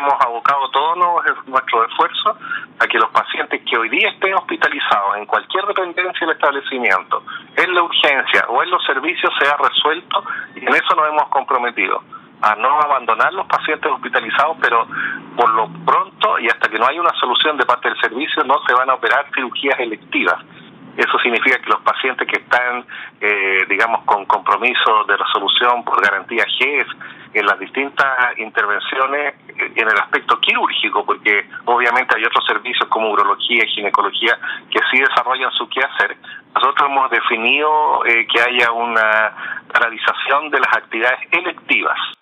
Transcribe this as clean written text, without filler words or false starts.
hemos abocado todos nuestros esfuerzos a que los pacientes que hoy día estén hospitalizados en cualquier dependencia del establecimiento, en la urgencia o en los servicios, sea resuelto, y en eso nos hemos comprometido a no abandonar los pacientes hospitalizados, pero por lo pronto y hasta que no haya una solución de parte del servicio no se van a operar cirugías electivas. Eso significa que los pacientes que están, con compromiso de resolución por garantía GES en las distintas intervenciones en el aspecto quirúrgico, porque obviamente hay otros servicios como urología y ginecología que sí desarrollan su quehacer. Nosotros hemos definido que haya una paralización de las actividades electivas.